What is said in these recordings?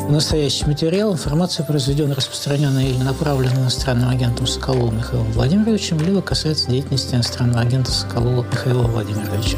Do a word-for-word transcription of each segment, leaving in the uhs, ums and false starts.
Настоящий материал, информация, произведенная, распространенная или направленная иностранным агентом Соколовым Михаилом Владимировичем, либо касается деятельности иностранного агента Соколова Михаила Владимировича.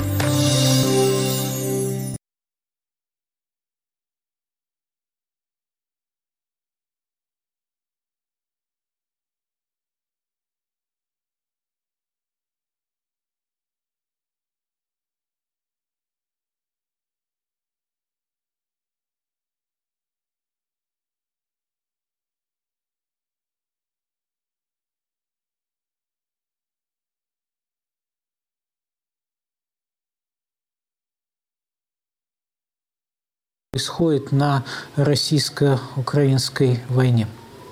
Происходит на российско-украинской войне.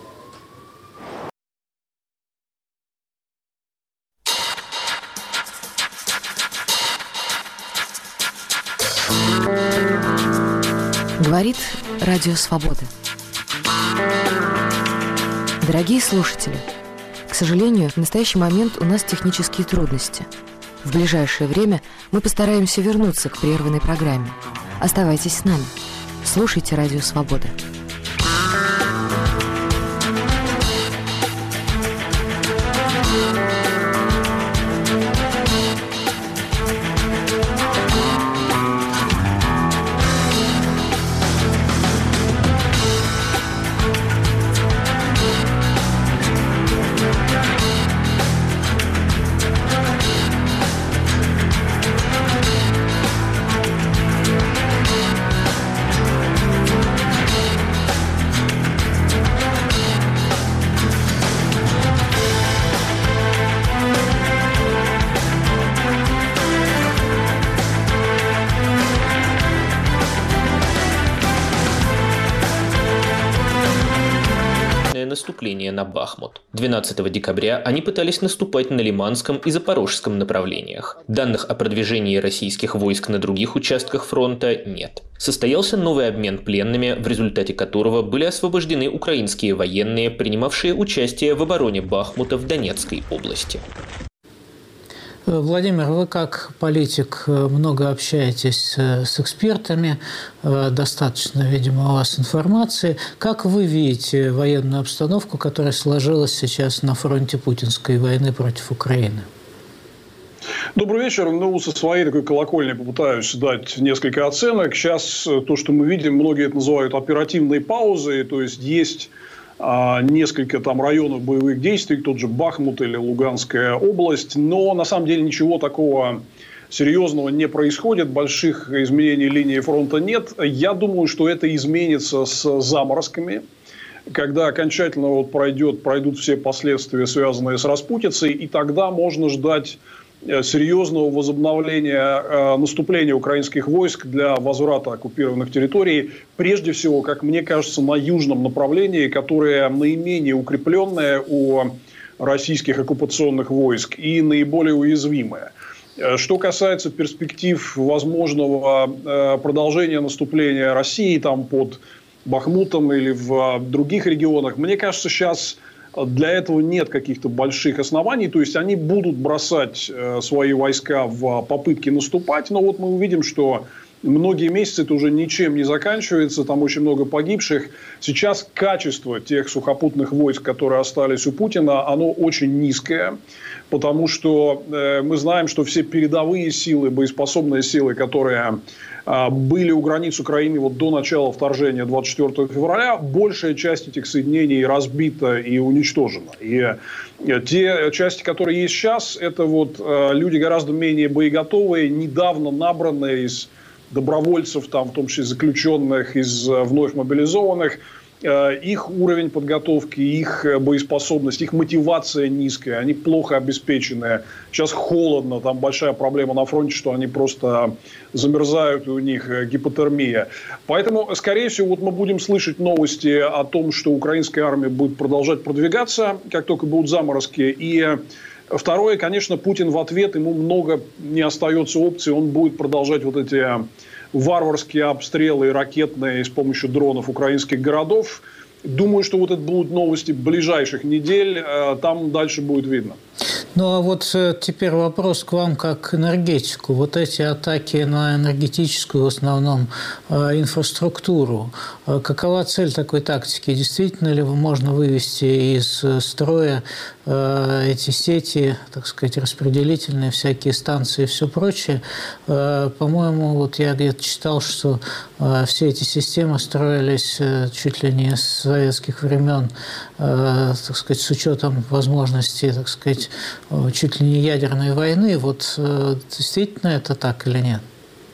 Говорит Радио Свобода. Дорогие слушатели, к сожалению, в настоящий момент у нас технические трудности. В ближайшее время мы постараемся вернуться к прерванной программе. Оставайтесь с нами. Слушайте Радио Свобода. Наступление на Бахмут. двенадцатого декабря они пытались наступать на Лиманском и Запорожском направлениях. Данных о продвижении российских войск на других участках фронта нет. Состоялся новый обмен пленными, в результате которого были освобождены украинские военные, принимавшие участие в обороне Бахмута в Донецкой области. Владимир, вы как политик много общаетесь с экспертами, достаточно, видимо, у вас информации. Как вы видите военную обстановку, которая сложилась сейчас на фронте путинской войны против Украины? Добрый вечер. Ну, со своей такой колокольни попытаюсь дать несколько оценок. Сейчас то, что мы видим, многие это называют оперативной паузой, то есть есть несколько там районов боевых действий, тот же Бахмут или Луганская область, но на самом деле ничего такого серьезного не происходит, больших изменений линии фронта нет. Я думаю, что это изменится с заморозками, когда окончательно вот пройдет, пройдут все последствия, связанные с распутицей, и тогда можно ждать серьезного возобновления э, наступления украинских войск для возврата оккупированных территорий, прежде всего, как мне кажется, на южном направлении, которое наименее укрепленное у российских оккупационных войск и наиболее уязвимое. Что касается перспектив возможного э, продолжения наступления России там, под Бахмутом или в других регионах, мне кажется, сейчас для этого нет каких-то больших оснований. То есть, они будут бросать э, свои войска в попытке наступать. Но вот мы увидим, что многие месяцы это уже ничем не заканчивается. Там очень много погибших. Сейчас качество тех сухопутных войск, которые остались у Путина, оно очень низкое. Потому что э, мы знаем, что все передовые силы, боеспособные силы, которые э, были у границ Украины вот до начала вторжения двадцать четвёртого февраля, большая часть этих соединений разбита и уничтожена. И э, те части, которые есть сейчас, это вот э, люди гораздо менее боеготовые, недавно набранные из добровольцев, там, в том числе заключенных, из э, вновь мобилизованных. Их уровень подготовки, их боеспособность, их мотивация низкая, они плохо обеспеченные. Сейчас холодно, там большая проблема на фронте, что они просто замерзают, и у них гипотермия. Поэтому, скорее всего, вот мы будем слышать новости о том, что украинская армия будет продолжать продвигаться, как только будут заморозки. И второе, конечно, Путин в ответ, ему много не остается опций, он будет продолжать вот эти варварские обстрелы ракетные с помощью дронов украинских городов. Думаю, что вот это будут новости ближайших недель. Там дальше будет видно. Ну, а вот теперь вопрос к вам как к энергетику. Вот эти атаки на энергетическую, в основном, инфраструктуру. Какова цель такой тактики? Действительно ли можно вывести из строя эти сети, так сказать, распределительные, всякие станции и все прочее? По-моему, вот я где-то читал, что все эти системы строились чуть ли не с советских времен, так сказать, с учетом возможностей, так сказать, чуть ли не ядерной войны. Вот действительно это так или нет?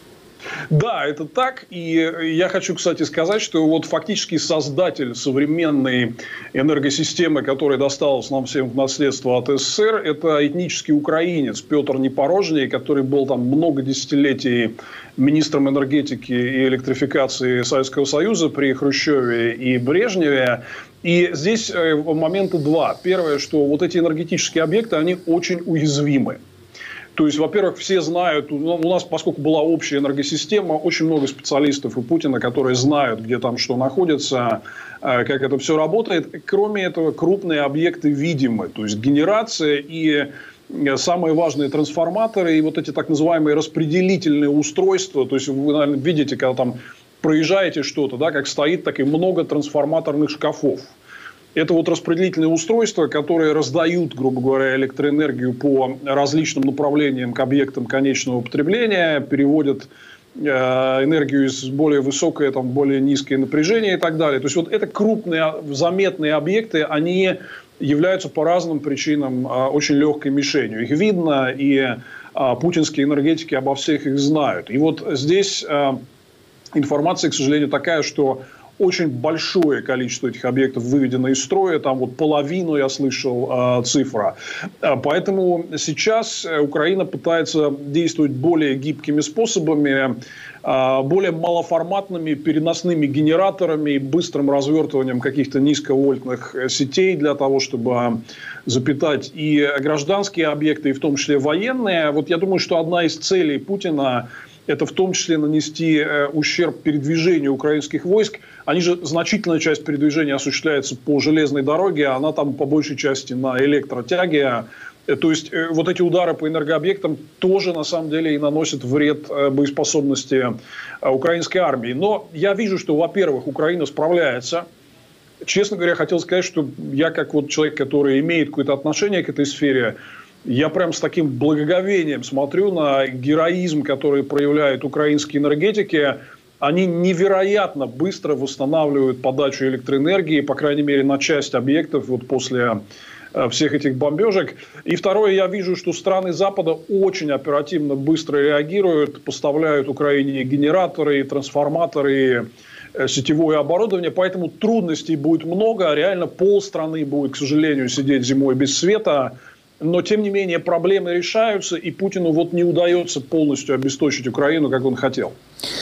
Да, это так. И я хочу, кстати, сказать, что вот фактически создатель современной энергосистемы, которая досталась нам всем в наследство от СССР, это этнический украинец Петр Непорожний, который был там много десятилетий министром энергетики и электрификации Советского Союза при Хрущеве и Брежневе. И здесь момента два. Первое, что вот эти энергетические объекты, они очень уязвимы. То есть, во-первых, все знают, у нас, поскольку была общая энергосистема, очень много специалистов у Путина, которые знают, где там что находится, как это все работает. Кроме этого, крупные объекты видимы. То есть, генерация и самые важные трансформаторы, и вот эти так называемые распределительные устройства. То есть, вы, наверное, видите, когда там проезжаете что-то, да, как стоит, так и много трансформаторных шкафов. Это вот распределительные устройства, которые раздают, грубо говоря, электроэнергию по различным направлениям к объектам конечного потребления, переводят э, энергию из более высокое, там, более низкое напряжение и так далее. То есть, вот это крупные, заметные объекты, они являются по разным причинам э, очень легкой мишенью. Их видно, и э, путинские энергетики обо всех их знают. И вот здесь э, информация, к сожалению, такая, что очень большое количество этих объектов выведено из строя, там вот половину, я слышал, э, цифра. Поэтому сейчас Украина пытается действовать более гибкими способами, э, более малоформатными переносными генераторами, быстрым развертыванием каких-то низковольтных сетей для того, чтобы запитать и гражданские объекты, и в том числе военные. Вот я думаю, что одна из целей Путина – это в том числе нанести э, ущерб передвижению украинских войск. Они же, значительная часть передвижения осуществляется по железной дороге, а она там по большей части на электротяге. Э, то есть, э, вот эти удары по энергообъектам тоже, на самом деле, и наносят вред э, боеспособности э, украинской армии. Но я вижу, что, во-первых, Украина справляется. Честно говоря, хотел сказать, что я, как вот человек, который имеет какое-то отношение к этой сфере, я прям с таким благоговением смотрю на героизм, который проявляют украинские энергетики. Они невероятно быстро восстанавливают подачу электроэнергии, по крайней мере, на часть объектов вот после всех этих бомбежек. И второе, я вижу, что страны Запада очень оперативно, быстро реагируют, поставляют Украине генераторы, трансформаторы, сетевое оборудование. Поэтому трудностей будет много. Реально полстраны будет, к сожалению, сидеть зимой без света. Но, тем не менее, проблемы решаются, и Путину вот не удается полностью обесточить Украину, как он хотел.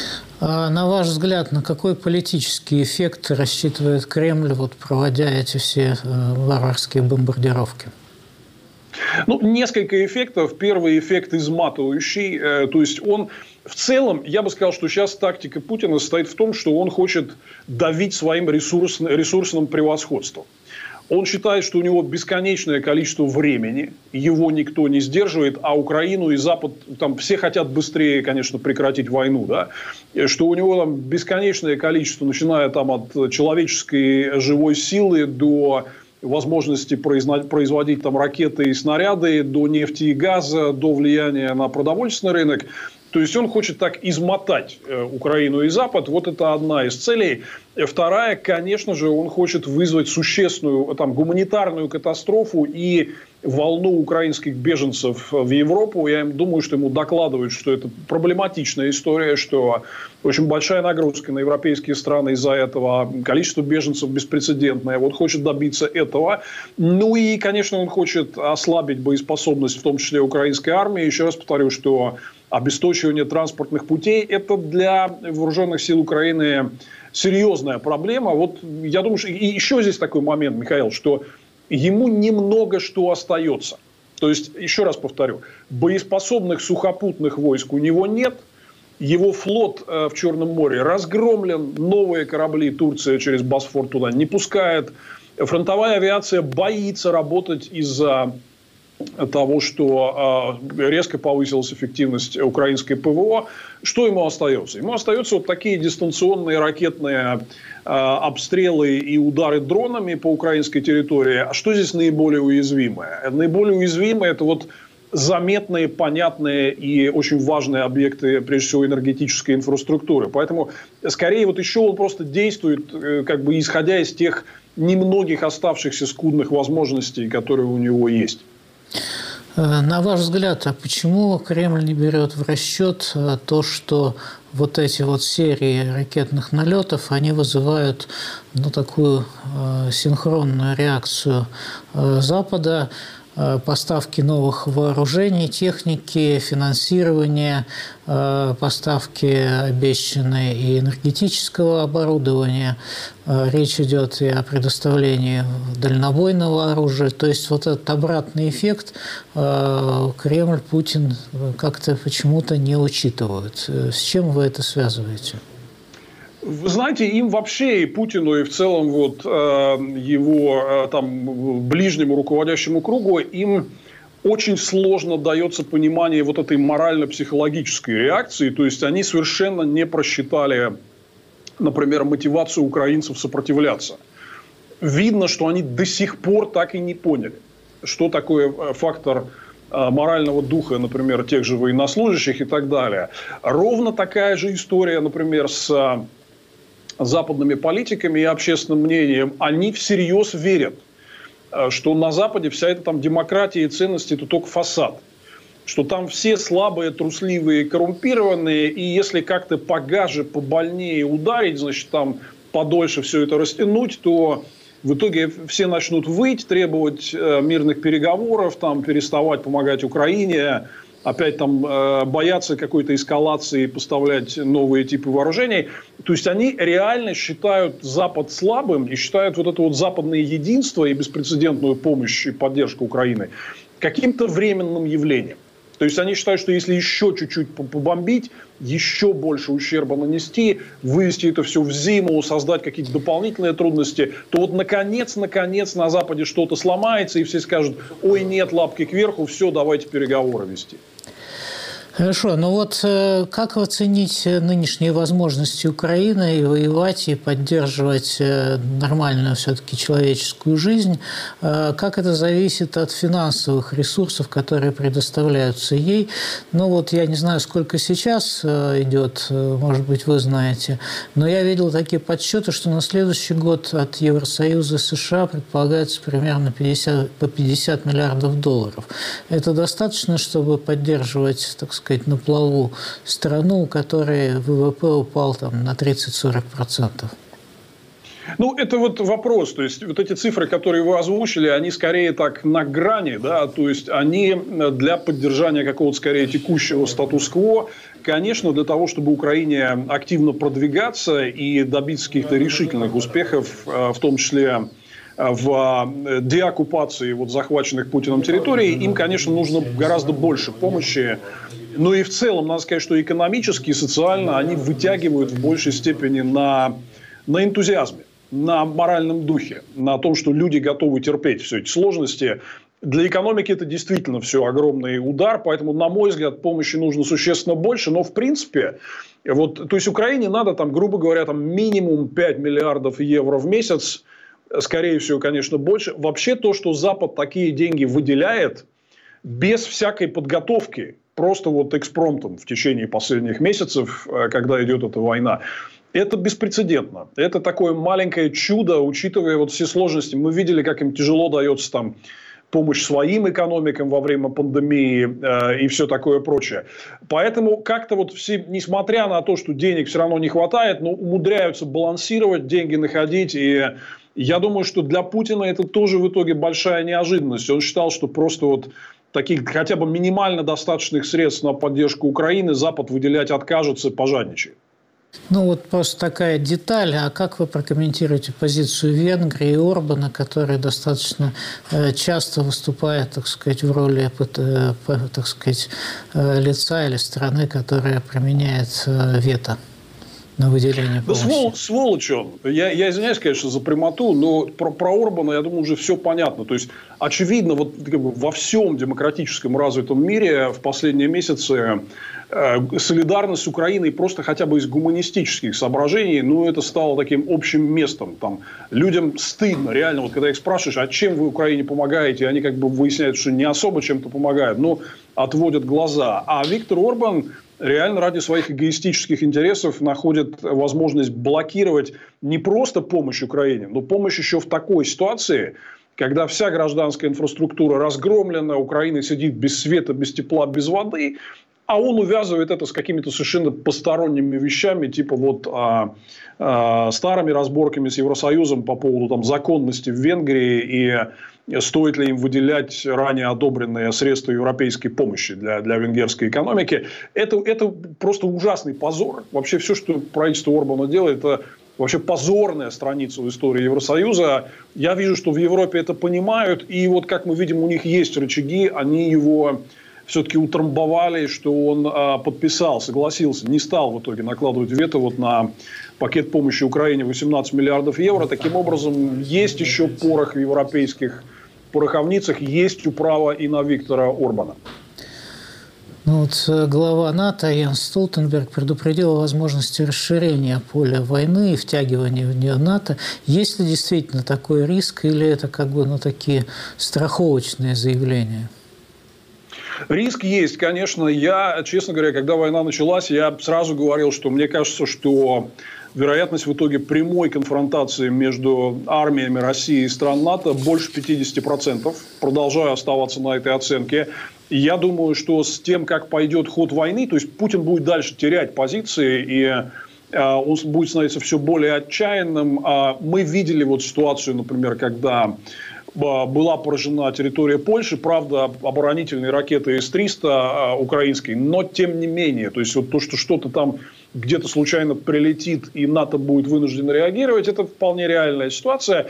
А на ваш взгляд, на какой политический эффект рассчитывает Кремль, вот, проводя эти все варварские бомбардировки? Ну, несколько эффектов. Первый эффект изматывающий. То есть, он в целом, я бы сказал, что сейчас тактика Путина состоит в том, что он хочет давить своим ресурс, ресурсным превосходством. Он считает, что у него бесконечное количество времени, его никто не сдерживает, а Украину и Запад, там все хотят быстрее, конечно, прекратить войну, да, что у него там бесконечное количество, начиная там от человеческой живой силы до возможности производить там ракеты и снаряды, до нефти и газа, до влияния на продовольственный рынок. То есть, он хочет так измотать Украину и Запад. Вот это одна из целей. Вторая, конечно же, он хочет вызвать существенную там, гуманитарную катастрофу и волну украинских беженцев в Европу. Я думаю, что ему докладывают, что это проблематичная история, что очень большая нагрузка на европейские страны из-за этого. Количество беженцев беспрецедентное. Вот хочет добиться этого. Ну и, конечно, он хочет ослабить боеспособность, в том числе украинской армии. Еще раз повторю, что обесточивание транспортных путей – это для вооруженных сил Украины серьезная проблема. Вот я думаю, что и еще здесь такой момент, Михаил, что ему немного что остается. То есть, еще раз повторю, боеспособных сухопутных войск у него нет. Его флот в Черном море разгромлен. Новые корабли Турция через Босфор туда не пускает. Фронтовая авиация боится работать из-за того, что резко повысилась эффективность украинской ПВО, что ему остается? Ему остаются вот такие дистанционные ракетные обстрелы и удары дронами по украинской территории. А что здесь наиболее уязвимое? Наиболее уязвимое – это вот заметные, понятные и очень важные объекты, прежде всего, энергетической инфраструктуры. Поэтому, скорее, вот еще он просто действует, как бы исходя из тех немногих оставшихся скудных возможностей, которые у него есть. На ваш взгляд, а почему Кремль не берет в расчет то, что вот эти вот серии ракетных налетов, они вызывают, ну, такую э, синхронную реакцию э, Запада, э, поставки новых вооружений, техники, финансирования, э, поставки обещанной и энергетического оборудования. Э, речь идет и о предоставлении дальнобойного оружия. То есть вот этот обратный эффект э, Кремль, Путин как-то почему-то не учитывают. С чем вы это связываете? Вы знаете, им вообще, и Путину, и в целом вот, э, его э, там, ближнему руководящему кругу, им очень сложно дается понимание вот этой морально-психологической реакции. То есть они совершенно не просчитали, например, мотивацию украинцев сопротивляться. Видно, что они до сих пор так и не поняли, что такое фактор морального духа, например, тех же военнослужащих и так далее. Ровно такая же история, например, с западными политиками и общественным мнением. Они всерьез верят, что на Западе вся эта там демократия и ценности – это только фасад. Что там все слабые, трусливые, коррумпированные, и если как-то погаже, побольнее ударить, значит, там подольше все это растянуть, то в итоге все начнут выть, требовать э, мирных переговоров, там, переставать помогать Украине, опять там э, бояться какой-то эскалации, поставлять новые типы вооружений. То есть они реально считают Запад слабым и считают вот это вот западное единство и беспрецедентную помощь и поддержку Украины каким-то временным явлением. То есть они считают, что если еще чуть-чуть побомбить, еще больше ущерба нанести, вывести это все в зиму, создать какие-то дополнительные трудности, то вот наконец, наконец на Западе что-то сломается, и все скажут: ой, нет, лапки кверху, все, давайте переговоры вести. Хорошо, ну вот как оценить нынешние возможности Украины и воевать, и поддерживать нормальную все-таки человеческую жизнь? Как это зависит от финансовых ресурсов, которые предоставляются ей? Ну вот я не знаю, сколько сейчас идет, может быть, вы знаете, но я видел такие подсчеты, что на следующий год от Евросоюза и США предполагается примерно пятьдесят, по пятьдесят миллиардов долларов. Это достаточно, чтобы поддерживать, так сказать, на плаву страну, у которой ВВП упал там на тридцать-сорок процентов? Ну, это вот вопрос. То есть, вот эти цифры, которые вы озвучили, они скорее так на грани, да, то есть, они для поддержания какого-то скорее текущего статус-кво. Конечно, для того, чтобы Украине активно продвигаться и добиться каких-то решительных успехов, в том числе в деоккупации вот захваченных Путиным территорий, им, конечно, нужно гораздо больше помощи. Но и в целом, надо сказать, что экономически и социально они вытягивают в большей степени на, на энтузиазме, на моральном духе, на том, что люди готовы терпеть все эти сложности. Для экономики это действительно все огромный удар, поэтому, на мой взгляд, помощи нужно существенно больше. Но, в принципе, вот, то есть Украине надо, там, грубо говоря, там, минимум пять миллиардов евро в месяц, скорее всего, конечно, больше. Вообще то, что Запад такие деньги выделяет без всякой подготовки, просто вот экспромтом в течение последних месяцев, когда идет эта война, это беспрецедентно. Это такое маленькое чудо, учитывая вот все сложности. Мы видели, как им тяжело дается там помощь своим экономикам во время пандемии э, и все такое прочее. Поэтому как-то вот все, несмотря на то, что денег все равно не хватает, но умудряются балансировать, деньги находить. И я думаю, что для Путина это тоже в итоге большая неожиданность. Он считал, что просто вот таких хотя бы минимально достаточных средств на поддержку Украины Запад выделять откажется, пожадничает. Ну вот просто такая деталь. А как вы прокомментируете позицию Венгрии и Орбана, который достаточно часто выступает, так сказать, в роли, так сказать, лица или страны, которая применяет вето? на выделение помощи? Да свол, сволочь он. Я, я извиняюсь, конечно, за прямоту, но про, про Орбана, я думаю, уже все понятно. То есть, очевидно, вот, как бы, во всем демократическом развитом мире в последние месяцы э, солидарность с Украиной просто хотя бы из гуманистических соображений, ну, это стало таким общим местом. Там, людям стыдно, реально, вот когда их спрашиваешь, а чем вы Украине помогаете, они как бы выясняют, что не особо чем-то помогают, но отводят глаза. А Виктор Орбан реально ради своих эгоистических интересов находит возможность блокировать не просто помощь Украине, но помощь еще в такой ситуации, когда вся гражданская инфраструктура разгромлена, Украина сидит без света, без тепла, без воды, а он увязывает это с какими-то совершенно посторонними вещами, типа вот а, а, старыми разборками с Евросоюзом по поводу там, законности в Венгрии и стоит ли им выделять ранее одобренные средства европейской помощи для, для венгерской экономики. Это, это просто ужасный позор. Вообще все, что правительство Орбана делает, это вообще позорная страница в истории Евросоюза. Я вижу, что в Европе это понимают. И вот как мы видим, у них есть рычаги, они его все-таки утрамбовали, что он а, подписал, согласился, не стал в итоге накладывать вето вот на пакет помощи Украине восемнадцать миллиардов евро. Таким образом, есть еще порох в европейских пороховницах, есть управа и на Виктора Орбана. Ну, вот глава НАТО Йенс Столтенберг предупредил о возможности расширения поля войны и втягивания в нее НАТО. Есть ли действительно такой риск или это как бы ну, такие страховочные заявления? Риск есть, конечно. Я, честно говоря, когда война началась, я сразу говорил, что мне кажется, что вероятность в итоге прямой конфронтации между армиями России и стран НАТО больше пятьдесят процентов. Продолжаю оставаться на этой оценке. И я думаю, что с тем, как пойдет ход войны, то есть Путин будет дальше терять позиции, и э, он будет становиться все более отчаянным. А мы видели вот ситуацию, например, когда была поражена территория Польши, правда, оборонительные ракеты эс триста украинские, но тем не менее, то есть вот то, что что-то там где-то случайно прилетит и НАТО будет вынуждено реагировать, это вполне реальная ситуация.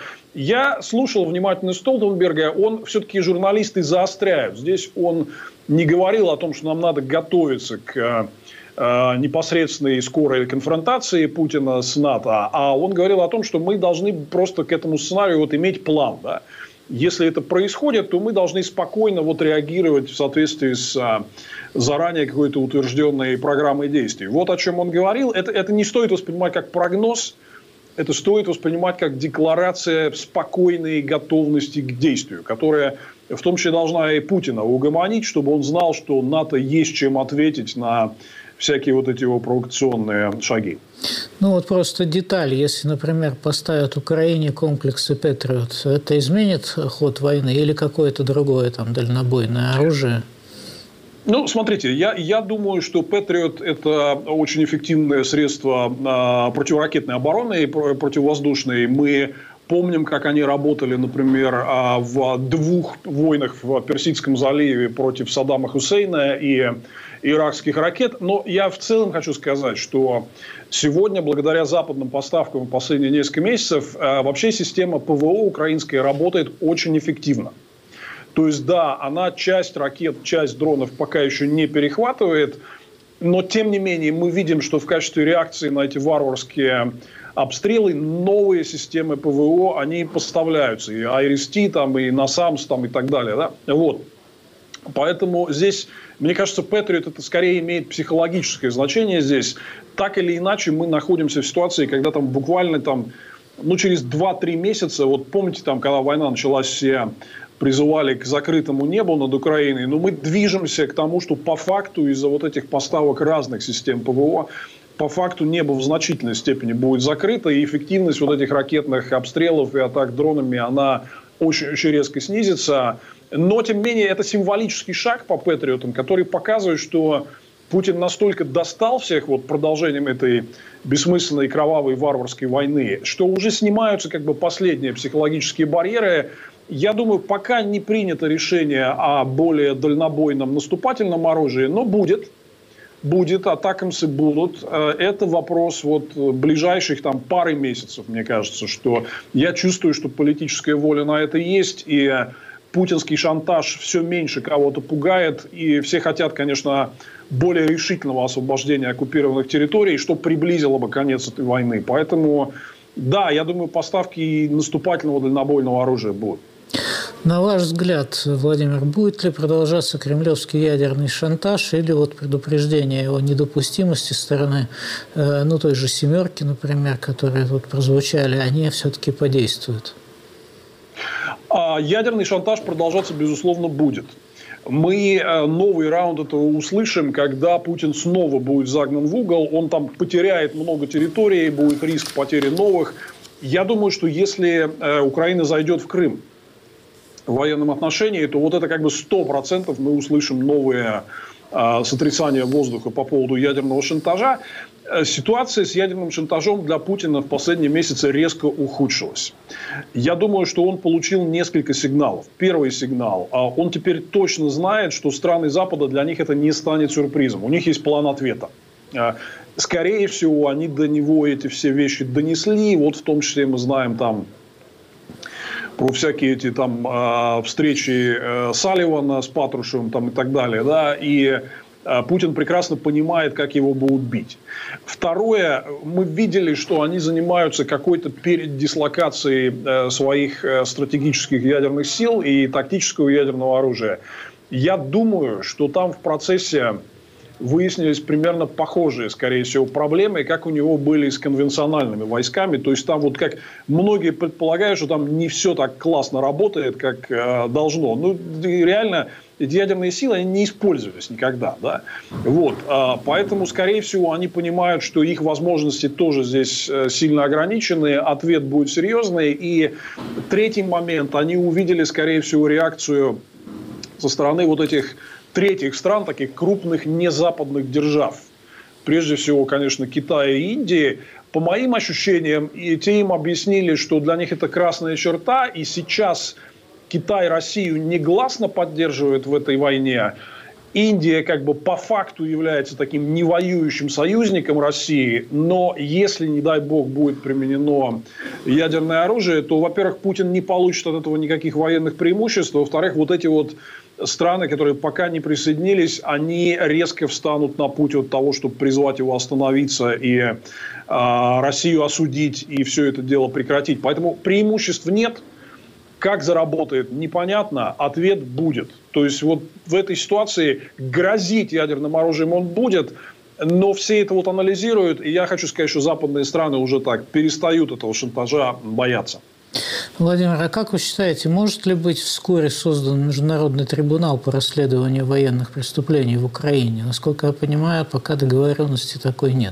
Я слушал внимательно Столтенберга, он все-таки журналисты заостряют. Здесь он не говорил о том, что нам надо готовиться к непосредственной скорой конфронтации Путина с НАТО, а он говорил о том, что мы должны просто к этому сценарию вот иметь план, да. Если это происходит, то мы должны спокойно вот реагировать в соответствии с а, заранее какой-то утвержденной программой действий. Вот о чем он говорил. Это, это не стоит воспринимать как прогноз, это стоит воспринимать как декларация спокойной готовности к действию, которая в том числе должна и Путина угомонить, чтобы он знал, что НАТО есть чем ответить на всякие вот эти его провокационные шаги. Ну вот просто деталь. Если, например, поставят Украине комплексы «Патриот», это изменит ход войны или какое-то другое там дальнобойное оружие? Ну, смотрите, я, я думаю, что «Патриот» – это очень эффективное средство а, противоракетной обороны и противовоздушной. Мы помним, как они работали, например, в двух войнах в Персидском заливе против Саддама Хусейна и иракских ракет. Но я в целом хочу сказать, что сегодня, благодаря западным поставкам в последние несколько месяцев, вообще система ПВО украинская работает очень эффективно. То есть, да, она часть ракет, часть дронов пока еще не перехватывает, но, тем не менее, мы видим, что в качестве реакции на эти варварские обстрелы новые системы ПВО, они поставляются. И Айрис-Ти, там, и Насамс, там, и так далее. Да? Вот. Поэтому здесь, мне кажется, Патриот это скорее имеет психологическое значение здесь. Так или иначе, мы находимся в ситуации, когда там буквально там, ну, через два-три месяца, вот помните, там, когда война началась, все призывали к закрытому небу над Украиной, но мы движемся к тому, что по факту из-за вот этих поставок разных систем ПВО по факту небо в значительной степени будет закрыто, и эффективность вот этих ракетных обстрелов и атак дронами, она очень-очень резко снизится. Но, тем не менее, это символический шаг по «Патриотам», который показывает, что Путин настолько достал всех вот продолжением этой бессмысленной, кровавой, варварской войны, что уже снимаются как бы последние психологические барьеры. Я думаю, пока не принято решение о более дальнобойном наступательном оружии, но будет. Будет, атакамсы будут. Это вопрос вот ближайших там пары месяцев, мне кажется, что я чувствую, что политическая воля на это есть, и путинский шантаж все меньше кого-то пугает, и все хотят, конечно, более решительного освобождения оккупированных территорий, что приблизило бы конец этой войны. Поэтому, да, я думаю, поставки наступательного дальнобойного оружия будут. На ваш взгляд, Владимир, будет ли продолжаться кремлевский ядерный шантаж или вот предупреждение о недопустимости со стороны, ну, той же «семерки», например, которые тут прозвучали, они все-таки подействуют? Ядерный шантаж продолжаться, безусловно, будет. Мы новый раунд этого услышим, когда Путин снова будет загнан в угол, он там потеряет много территорий, будет риск потери новых. Я думаю, что если Украина зайдет в Крым в военном отношении, то вот это как бы сто процентов мы услышим новые э, сотрясания воздуха по поводу ядерного шантажа. Ситуация с ядерным шантажом для Путина в последние месяцы резко ухудшилась. Я думаю, что он получил несколько сигналов. Первый сигнал. Он теперь точно знает, что страны Запада для них это не станет сюрпризом. У них есть план ответа. Скорее всего, они до него эти все вещи донесли. Вот в том числе мы знаем там про всякие эти там э, встречи э, Салливана с Патрушевым там, и так далее. Да? И э, Путин прекрасно понимает, как его будут бить. Второе. Мы видели, что они занимаются какой-то передислокацией э, своих э, стратегических ядерных сил и тактического ядерного оружия. Я думаю, что там в процессе выяснились примерно похожие, скорее всего, проблемы, как у него были с конвенциональными войсками. То есть там вот как многие предполагают, что там не все так классно работает, как э, должно. Ну, реально, эти ядерные силы, они не использовались никогда. Да? Вот. Э, поэтому, скорее всего, они понимают, что их возможности тоже здесь э, сильно ограничены, ответ будет серьезный. И третий момент, они увидели, скорее всего, реакцию со стороны вот этих третьих стран, таких крупных незападных держав. Прежде всего, конечно, Китая и Индии. По моим ощущениям, и те им объяснили, что для них это красная черта, и сейчас Китай Россию негласно поддерживает в этой войне. Индия как бы по факту является таким невоюющим союзником России, но если, не дай бог, будет применено ядерное оружие, то, во-первых, Путин не получит от этого никаких военных преимуществ, а во-вторых, вот эти вот страны, которые пока не присоединились, они резко встанут на путь от того, чтобы призвать его остановиться и э, Россию осудить и все это дело прекратить. Поэтому преимуществ нет. Как заработает, непонятно. Ответ будет. То есть вот в этой ситуации грозить ядерным оружием он будет, но все это вот анализируют. И я хочу сказать, что западные страны уже так перестают этого шантажа бояться. Владимир, а как вы считаете, может ли быть вскоре создан международный трибунал по расследованию военных преступлений в Украине? Насколько я понимаю, пока договоренности такой нет.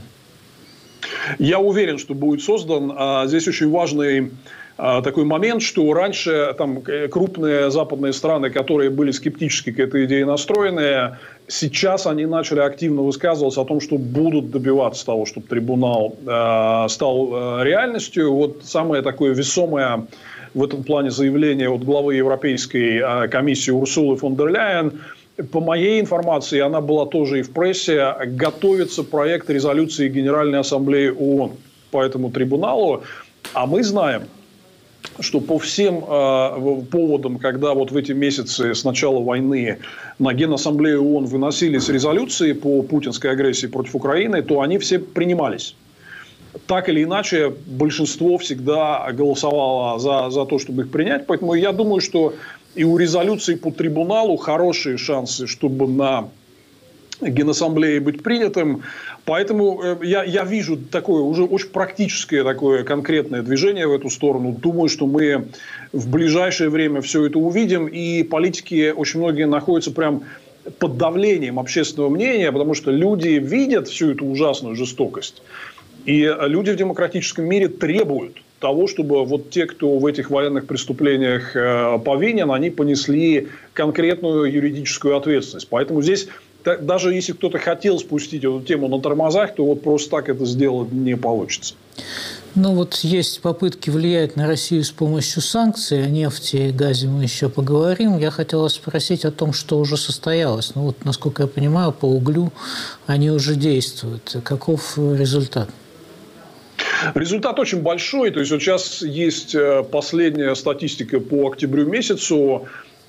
Я уверен, что будет создан. Здесь очень важный такой момент, что раньше там крупные западные страны, которые были скептически к этой идее настроены, сейчас они начали активно высказываться о том, что будут добиваться того, чтобы трибунал э, стал э, реальностью. Вот самое такое весомое в этом плане заявление от главы Европейской э, комиссии Урсулы фон дер Ляйен. По моей информации, она была тоже и в прессе, готовится проект резолюции Генеральной Ассамблеи ООН по этому трибуналу. А мы знаем, что по всем э, поводам, когда вот в эти месяцы с начала войны на Генассамблею ООН выносились резолюции по путинской агрессии против Украины, то они все принимались. Так или иначе, большинство всегда голосовало за, за то, чтобы их принять. Поэтому я думаю, что и у резолюции по трибуналу хорошие шансы, чтобы на Генассамблее быть принятым. Поэтому я, я вижу такое уже очень практическое, такое конкретное движение в эту сторону. Думаю, что мы в ближайшее время все это увидим. И политики очень многие находятся прям под давлением общественного мнения, потому что люди видят всю эту ужасную жестокость. И люди в демократическом мире требуют того, чтобы вот те, кто в этих военных преступлениях повинен, они понесли конкретную юридическую ответственность. Поэтому здесь даже если кто-то хотел спустить эту тему на тормозах, то вот просто так это сделать не получится. Ну вот есть попытки влиять на Россию с помощью санкций. О нефти и газе мы еще поговорим. Я хотела спросить о том, что уже состоялось. Ну вот, насколько я понимаю, по углю они уже действуют. Каков результат? Результат очень большой. То есть вот сейчас есть последняя статистика по октябрю месяцу.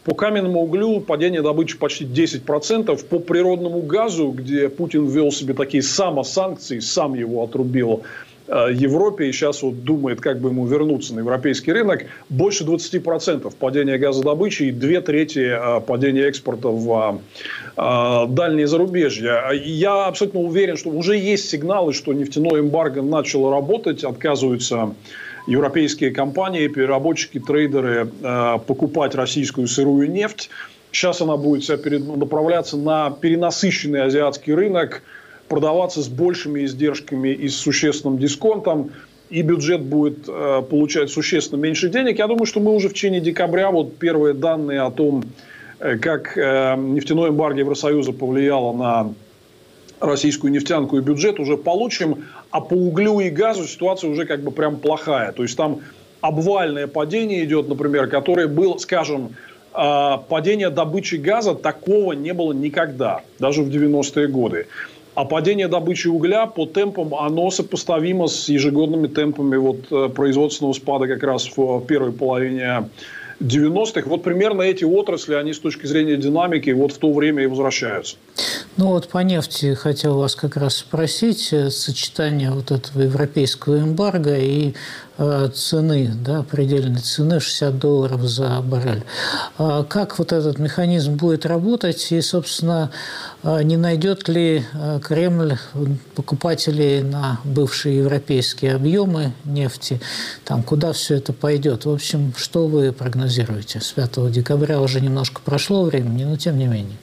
По каменному углю падение добычи почти десять процентов. По природному газу, где Путин ввел себе такие самосанкции, сам его отрубил Европе и сейчас вот думает, как бы ему вернуться на европейский рынок, больше двадцать процентов падения газодобычи и две трети падения экспорта в дальние зарубежья. Я абсолютно уверен, что уже есть сигналы, что нефтяное эмбарго начало работать, отказываются европейские компании, переработчики, трейдеры покупать российскую сырую нефть. Сейчас она будет себя направляться на перенасыщенный азиатский рынок, продаваться с большими издержками и с существенным дисконтом, и бюджет будет э, получать существенно меньше денег. Я думаю, что мы уже в течение декабря, вот первые данные о том, э, как э, нефтяное эмбарго Евросоюза повлияло на российскую нефтянку и бюджет, уже получим. А по углю и газу ситуация уже как бы прям плохая. То есть там обвальное падение идет, например, которое было, скажем, э, падение добычи газа, такого не было никогда, даже в девяностые годы. А падение добычи угля по темпам, оно сопоставимо с ежегодными темпами вот, производственного спада как раз в первой половине девяностых. Вот примерно эти отрасли, они с точки зрения динамики вот в то время и возвращаются. Ну вот по нефти хотел вас как раз спросить, сочетание вот этого европейского эмбарго и э, цены, да, предельной цены шестьдесят долларов за баррель. А как вот этот механизм будет работать и, собственно, не найдет ли Кремль покупателей на бывшие европейские объемы нефти, там, куда все это пойдет? В общем, что вы прогнозируете? С пятого декабря уже немножко прошло времени, но тем не менее.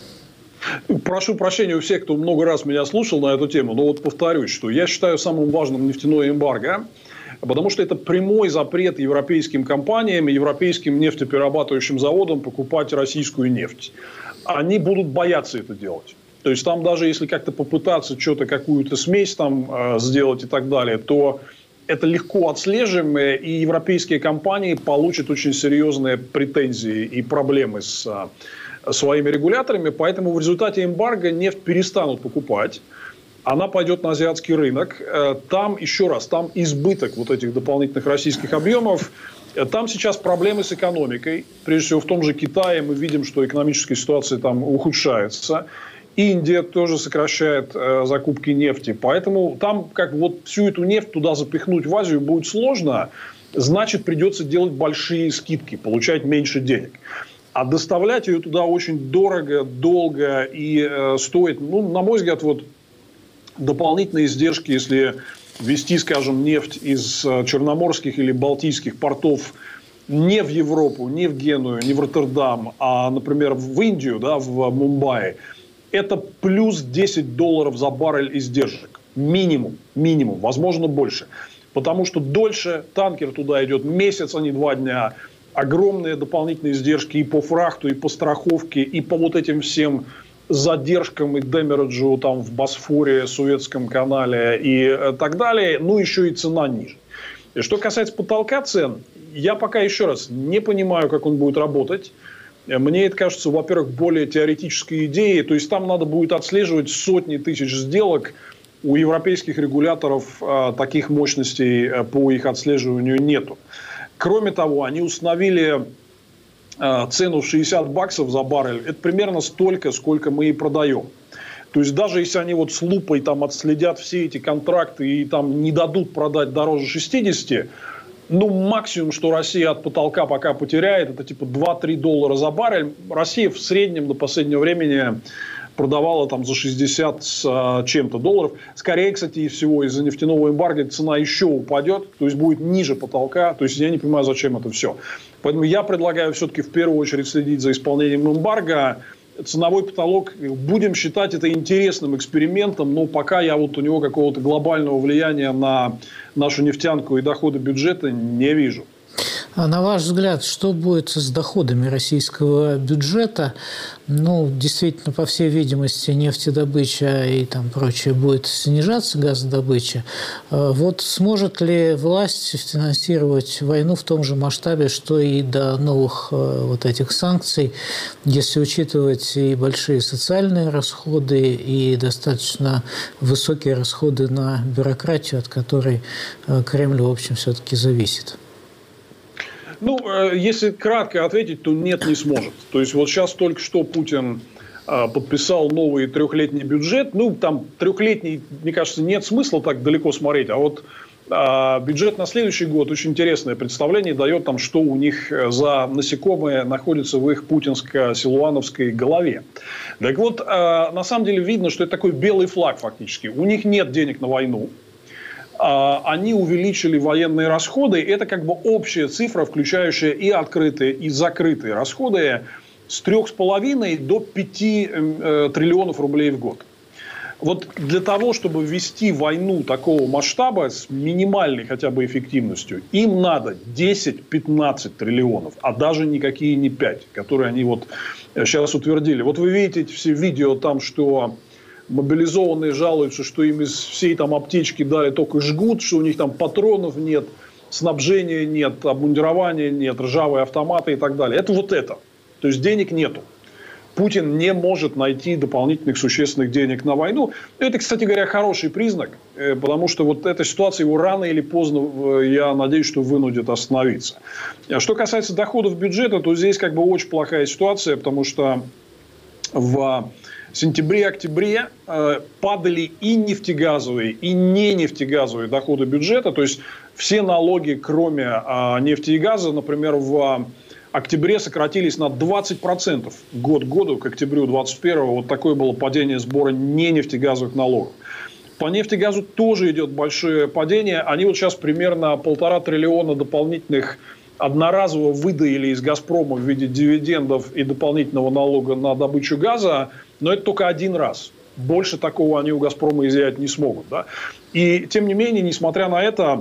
Прошу прощения у всех, кто много раз меня слушал на эту тему, но вот повторюсь, что я считаю самым важным нефтяное эмбарго, потому что это прямой запрет европейским компаниям и европейским нефтеперерабатывающим заводам покупать российскую нефть. Они будут бояться это делать. То есть там даже если как-то попытаться что-то, какую-то смесь там э, сделать и так далее, то это легко отслеживаемое, и европейские компании получат очень серьезные претензии и проблемы с э, своими регуляторами. Поэтому в результате эмбарго нефть перестанут покупать. Она пойдет на азиатский рынок. Там, еще раз, там избыток вот этих дополнительных российских объемов. Там сейчас проблемы с экономикой. Прежде всего, в том же Китае мы видим, что экономическая ситуация там ухудшается. Индия тоже сокращает э, закупки нефти. Поэтому там, как вот всю эту нефть туда запихнуть в Азию будет сложно. Значит, придется делать большие скидки, получать меньше денег. А доставлять ее туда очень дорого, долго и э, стоит, ну, на мой взгляд, вот дополнительные издержки, если везти, скажем, нефть из черноморских или балтийских портов не в Европу, не в Геную, не в Роттердам, а, например, в Индию, да, в Мумбаи, это плюс десять долларов за баррель издержек. Минимум, минимум, возможно, больше. Потому что дольше танкер туда идет месяц, а не два дня. Огромные дополнительные издержки и по фрахту, и по страховке, и по вот этим всем задержкам и демераджу там в Босфоре, Суэцком канале и так далее. Ну, еще и цена ниже. И что касается потолка цен, я пока еще раз не понимаю, как он будет работать. Мне это кажется, во-первых, более теоретической идеей. То есть там надо будет отслеживать сотни тысяч сделок. У европейских регуляторов а, таких мощностей а, по их отслеживанию нету. Кроме того, они установили а, цену в шестьдесят баксов за баррель. Это примерно столько, сколько мы и продаем. То есть даже если они вот с лупой там отследят все эти контракты и там не дадут продать дороже шестидесяти, ну, максимум, что Россия от потолка пока потеряет, это типа два-три доллара за баррель. Россия в среднем до последнего времени продавала там за шестьдесят с а, чем-то долларов. Скорее, кстати, всего из-за нефтяного эмбарго цена еще упадет, то есть будет ниже потолка. То есть я не понимаю, зачем это все. Поэтому я предлагаю все-таки в первую очередь следить за исполнением эмбарго. Ценовой потолок, будем считать это интересным экспериментом, но пока я вот у него какого-то глобального влияния на нашу нефтянку и доходы бюджета не вижу. А на ваш взгляд, что будет с доходами российского бюджета? Ну, действительно, по всей видимости, нефтедобыча и там прочее будет снижаться, газодобыча. Вот сможет ли власть финансировать войну в том же масштабе, что и до новых вот этих санкций, если учитывать и большие социальные расходы, и достаточно высокие расходы на бюрократию, от которой Кремль, в общем, все-таки зависит? Ну, если кратко ответить, то нет, не сможет. То есть, вот сейчас только что Путин подписал новый трехлетний бюджет. Ну, там трехлетний, мне кажется, нет смысла так далеко смотреть. А вот а, бюджет на следующий год очень интересное представление дает, там, что у них за насекомые находится в их путинско-силуановской голове. Так вот, а, на самом деле видно, что это такой белый флаг фактически. У них нет денег на войну. А, они увеличили военные расходы. Это как бы общая цифра, включающая и открытые, и закрытые расходы, с трех с половиной до пяти э, триллионов рублей в год. Вот для того, чтобы вести войну такого масштаба с минимальной хотя бы эффективностью, им надо десять-пятнадцать триллионов, а даже никакие не пять, которые они вот сейчас утвердили. Вот вы видите эти все видео там, что мобилизованные жалуются, что им из всей там аптечки дали только жгут, что у них там патронов нет, снабжения нет, обмундирования нет, ржавые автоматы и так далее. Это вот это. То есть денег нету. Путин не может найти дополнительных существенных денег на войну. Это, кстати говоря, хороший признак, потому что вот эта ситуация его рано или поздно, я надеюсь, что вынудит остановиться. Что касается доходов бюджета, то здесь как бы очень плохая ситуация, потому что в сентябре-октябре падали и нефтегазовые, и не нефтегазовые доходы бюджета. То есть все налоги, кроме нефти и газа, например, в октябре сократились на двадцать процентов год к году, к октябрю двадцать первого. Вот такое было падение сбора не нефтегазовых налогов. По нефтегазу тоже идет большое падение. Они вот сейчас примерно полтора триллиона дополнительных одноразово выдаили из «Газпрома» в виде дивидендов и дополнительного налога на добычу газа. Но это только один раз. Больше такого они у «Газпрома» изъять не смогут. Да? И тем не менее, несмотря на это,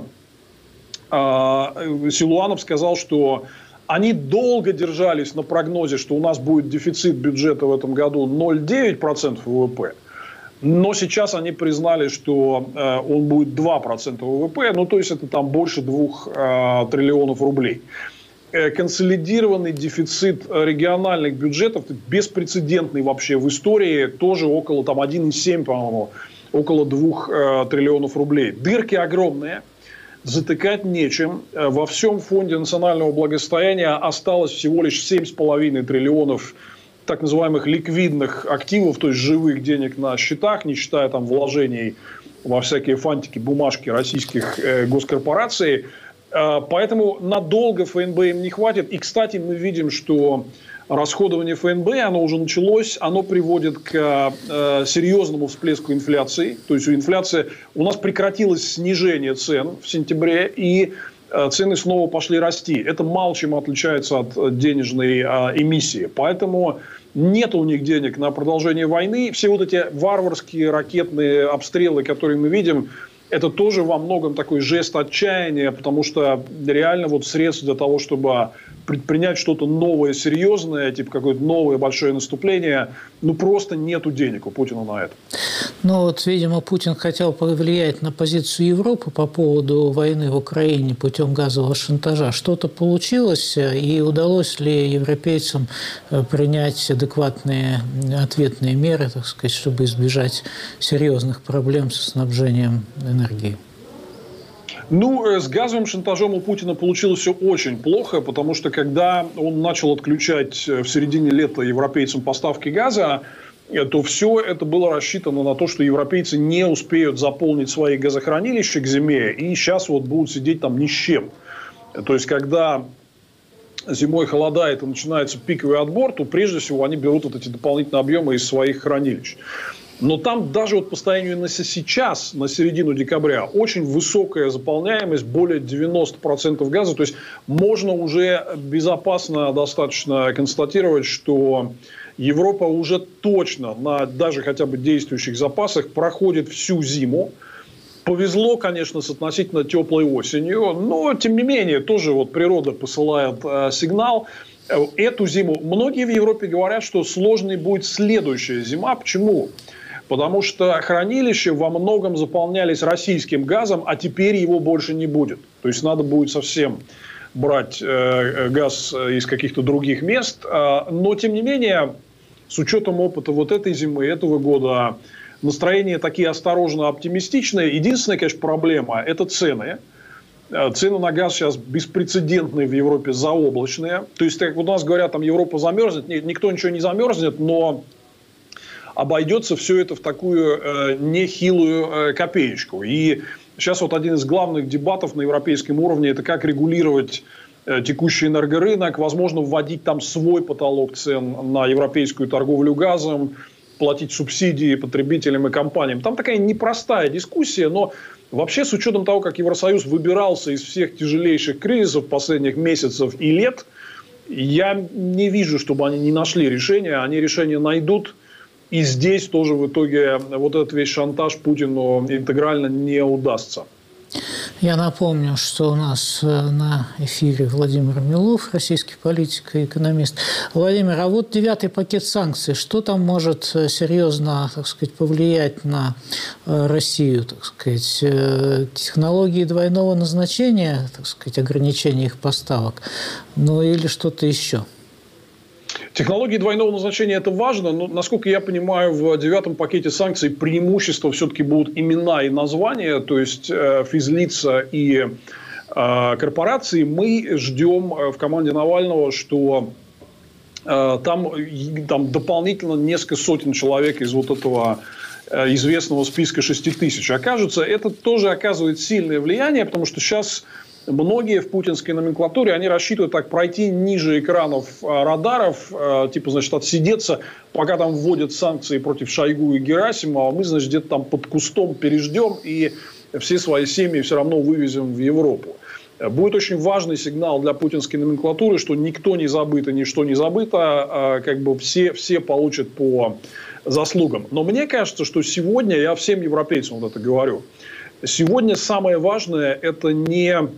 Силуанов сказал, что они долго держались на прогнозе, что у нас будет дефицит бюджета в этом году ноль целых девять десятых процента ВВП. Но сейчас они признали, что э, он будет два процента ВВП. Ну, то есть, это там больше двух э, триллионов рублей. Э, консолидированный дефицит региональных бюджетов, беспрецедентный вообще в истории, тоже около там, один целых семь десятых, по-моему, около двух э, триллионов рублей. Дырки огромные. Затыкать нечем. Во всем фонде национального благосостояния осталось всего лишь семь целых пять десятых триллионов так называемых ликвидных активов, то есть живых денег на счетах, не считая там вложений во всякие фантики, бумажки российских э, госкорпораций. Э, поэтому надолго ФНБ им не хватит. И, кстати, мы видим, что расходование ФНБ, оно уже началось, оно приводит к э, серьезному всплеску инфляции. То есть у инфляции у нас прекратилось снижение цен в сентябре, и э, цены снова пошли расти. Это мало чем отличается от денежной э, эмиссии. Поэтому нет у них денег на продолжение войны. Все вот эти варварские ракетные обстрелы, которые мы видим, это тоже во многом такой жест отчаяния, потому что реально вот средств для того, чтобы предпринять что-то новое, серьезное, типа какое-то новое большое наступление, ну просто нету денег у Путина на это. Ну вот, видимо, Путин хотел повлиять на позицию Европы по поводу войны в Украине путем газового шантажа. Что-то получилось, и удалось ли европейцам принять адекватные ответные меры, так сказать, чтобы избежать серьезных проблем со снабжением энергии? Ну, с газовым шантажом у Путина получилось все очень плохо, потому что когда он начал отключать в середине лета европейцам поставки газа, то все это было рассчитано на то, что европейцы не успеют заполнить свои газохранилища к зиме, и сейчас вот будут сидеть там ни с чем. То есть, когда зимой холодает и начинается пиковый отбор, то прежде всего они берут вот эти дополнительные объемы из своих хранилищ. Но там даже вот по состоянию на сейчас, на середину декабря, очень высокая заполняемость, более девяносто процентов газа. То есть, можно уже безопасно достаточно констатировать, что Европа уже точно на даже хотя бы действующих запасах проходит всю зиму. Повезло, конечно, с относительно теплой осенью, но, тем не менее, тоже вот природа посылает э, сигнал. Эту зиму многие в Европе говорят, что сложной будет следующая зима. Почему? Потому что хранилища во многом заполнялись российским газом, а теперь его больше не будет. То есть, надо будет совсем брать э, газ из каких-то других мест. Но, тем не менее, с учетом опыта вот этой зимы, этого года, настроения такие осторожно оптимистичные. Единственная, конечно, проблема – это цены. Цены на газ сейчас беспрецедентные в Европе, заоблачные. То есть, как у нас говорят, там Европа замерзнет. Нет, никто ничего не замерзнет, но обойдется все это в такую э, нехилую э, копеечку. И сейчас вот один из главных дебатов на европейском уровне – это как регулировать э, текущий энергорынок, возможно, вводить там свой потолок цен на европейскую торговлю газом, платить субсидии потребителям и компаниям. Там такая непростая дискуссия, но вообще с учетом того, как Евросоюз выбирался из всех тяжелейших кризисов последних месяцев и лет, я не вижу, чтобы они не нашли решения. Они решение найдут. И здесь тоже в итоге вот этот весь шантаж Путину интегрально не удастся. Я напомню, что у нас на эфире Владимир Милов, российский политик и экономист. Владимир, а вот девятый пакет санкций, что там может серьезно, так сказать, повлиять на Россию, так сказать, технологии двойного назначения, так сказать, ограничения их поставок, ну или что-то еще? Технологии двойного назначения – это важно, но, насколько я понимаю, в девятом пакете санкций преимущество все-таки будут имена и названия, то есть э, физлица и э, корпорации. Мы ждем в команде Навального, что э, там, там дополнительно несколько сотен человек из вот этого э, известного списка шести тысяч окажутся. Это тоже оказывает сильное влияние, потому что сейчас многие в путинской номенклатуре, они рассчитывают так пройти ниже экранов радаров, типа, значит, отсидеться, пока там вводят санкции против Шойгу и Герасимова, мы, значит, где-то там под кустом переждем и все свои семьи все равно вывезем в Европу. Будет очень важный сигнал для путинской номенклатуры, что никто не забыт и ничто не забыто, как бы все, все получат по заслугам. Но мне кажется, что сегодня, я всем европейцам вот это говорю, сегодня самое важное – это не...